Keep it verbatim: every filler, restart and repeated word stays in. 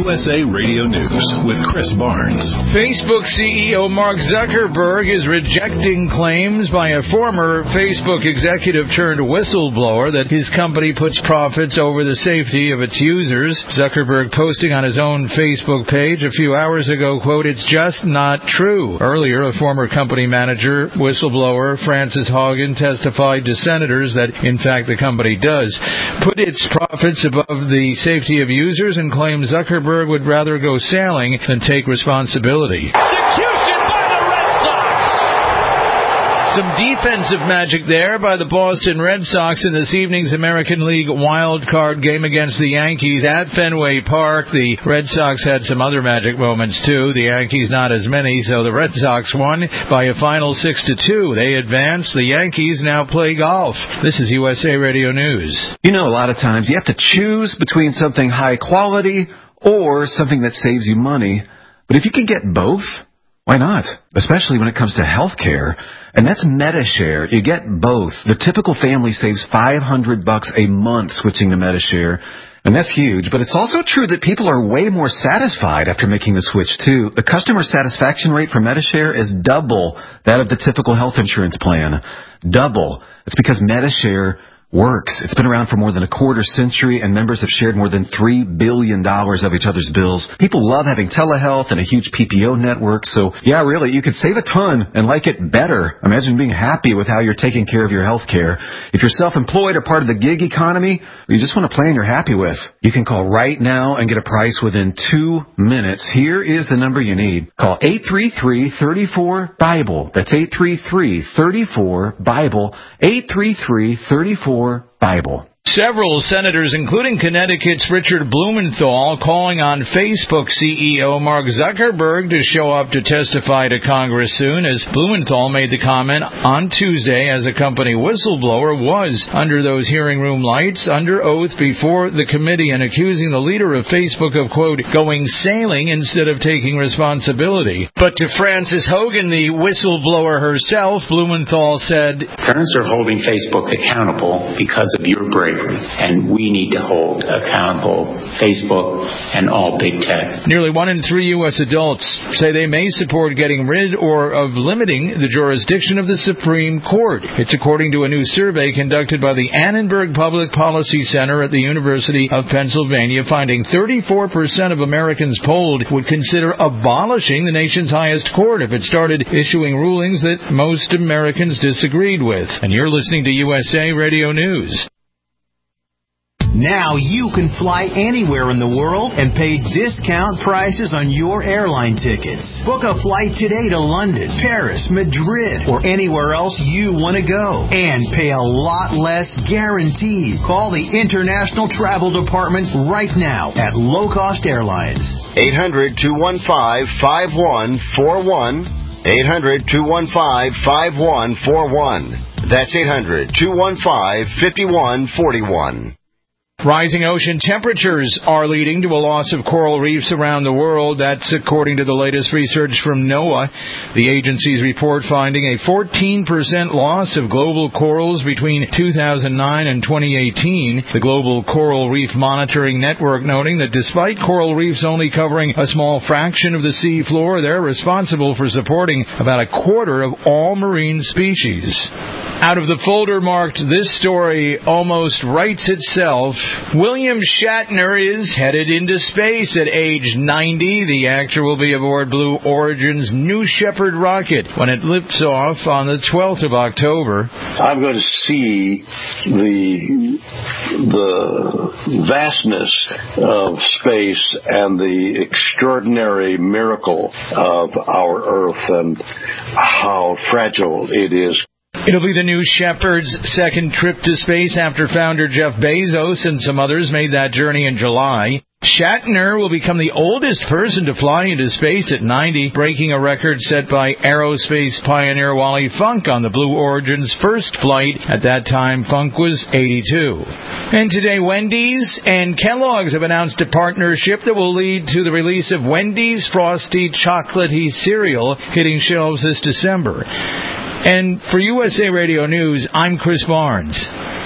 S A Radio News with Chris Barnes. Facebook C E O Mark Zuckerberg is rejecting claims by a former Facebook executive turned whistleblower that his company puts profits over the safety of its users. Zuckerberg posting on his own Facebook page a few hours ago, quote, "It's just not true." Earlier, a former company manager, whistleblower Frances Haugen, testified to senators that, in fact, the company does put its profits above the safety of users and claims Zuckerberg would rather go sailing than take responsibility. Execution by the Red Sox! Some defensive magic there by the Boston Red Sox in this evening's American League wild card game against the Yankees at Fenway Park. The Red Sox had some other magic moments, too. The Yankees not as many, so the Red Sox won by a final six to two. They advance. The Yankees now play golf. This is U S A Radio News. You know, a lot of times you have to choose between something high quality or something that saves you money. But if you can get both, why not? Especially when it comes to health care. And that's MediShare. You get both. The typical family saves five hundred bucks a month switching to MediShare. And that's huge. But it's also true that people are way more satisfied after making the switch, too. The customer satisfaction rate for MediShare is double that of the typical health insurance plan. Double. It's because MediShare works. It's been around for more than a quarter century, and members have shared more than three billion dollars of each other's bills. People love having telehealth and a huge P P O network, so yeah, really, you could save a ton and like it better. Imagine being happy with how you're taking care of your health care. If you're self-employed or part of the gig economy, or you just want a plan you're happy with, you can call right now and get a price within two minutes. Here is the number you need. Call eight three three, three four, BIBLE. That's eight three three, three four, BIBLE. eight three three, three four, BIBLE. Several senators, including Connecticut's Richard Blumenthal, calling on Facebook C E O Mark Zuckerberg to show up to testify to Congress soon, as Blumenthal made the comment on Tuesday as a company whistleblower was under those hearing room lights under oath before the committee and accusing the leader of Facebook of, quote, going sailing instead of taking responsibility. But to Frances Haugen, the whistleblower herself, Blumenthal said, "Parents are holding Facebook accountable because of your bravery. And we need to hold accountable Facebook and all big tech." Nearly one in three U S adults say they may support getting rid or of limiting the jurisdiction of the Supreme Court. It's according to a new survey conducted by the Annenberg Public Policy Center at the University of Pennsylvania, finding thirty-four percent of Americans polled would consider abolishing the nation's highest court if it started issuing rulings that most Americans disagreed with. And you're listening to U S A Radio News. Now you can fly anywhere in the world and pay discount prices on your airline tickets. Book a flight today to London, Paris, Madrid, or anywhere else you want to go. And pay a lot less guaranteed. Call the International Travel Department right now at Low Cost Airlines. eight hundred, two one five, five one four one. eight hundred, two one five, five one four one. That's eight hundred, two one five, five one four one. Rising ocean temperatures are leading to a loss of coral reefs around the world. That's according to the latest research from NOAA. The agency's report finding a fourteen percent loss of global corals between two thousand nine and twenty eighteen. The Global Coral Reef Monitoring Network noting that despite coral reefs only covering a small fraction of the sea floor, they're responsible for supporting about a quarter of all marine species. Out of the folder marked "This Story Almost Writes Itself," William Shatner is headed into space at age ninety. The actor will be aboard Blue Origin's New Shepard rocket when it lifts off on the twelfth of October. I'm going to see the the vastness of space and the extraordinary miracle of our Earth and how fragile it is. It'll be the New Shepard's second trip to space after founder Jeff Bezos and some others made that journey in July. Shatner will become the oldest person to fly into space at ninety, breaking a record set by aerospace pioneer Wally Funk on the Blue Origin's first flight. At that time, Funk was eighty-two. And today, Wendy's and Kellogg's have announced a partnership that will lead to the release of Wendy's Frosty Chocolatey cereal hitting shelves this December. And for U S A Radio News, I'm Chris Barnes.